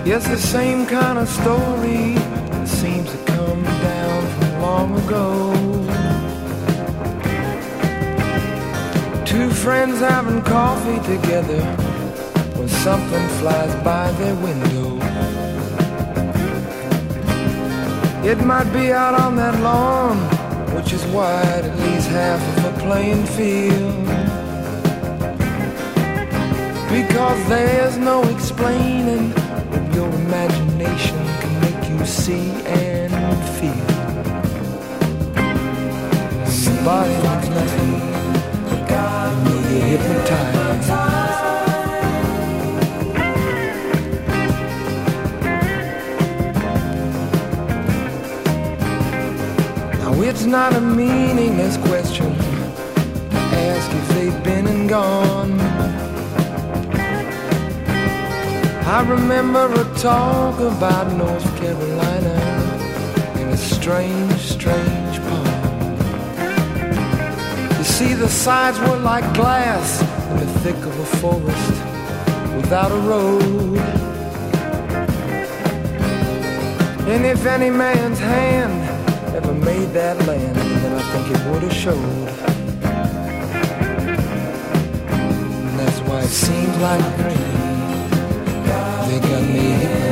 Yes, the same kind of story that seems to come down from long ago. Two friends having coffee together when something flies by their window. It might be out on that lawn, which is wide, at least half of a playing field. Because there's no explaining what your imagination can make you see and feel. Somebody knows nothing, you'll get hypnotized. Now it's not a meaningless question to ask if they've been and gone. I remember a talk about North Carolina in a strange, strange poem. You see, the sides were like glass in the thick of a forest without a road. And if any man's hand ever made that land, then I think it would have showed. And that's why it seems like a dream. They got me hypnotized.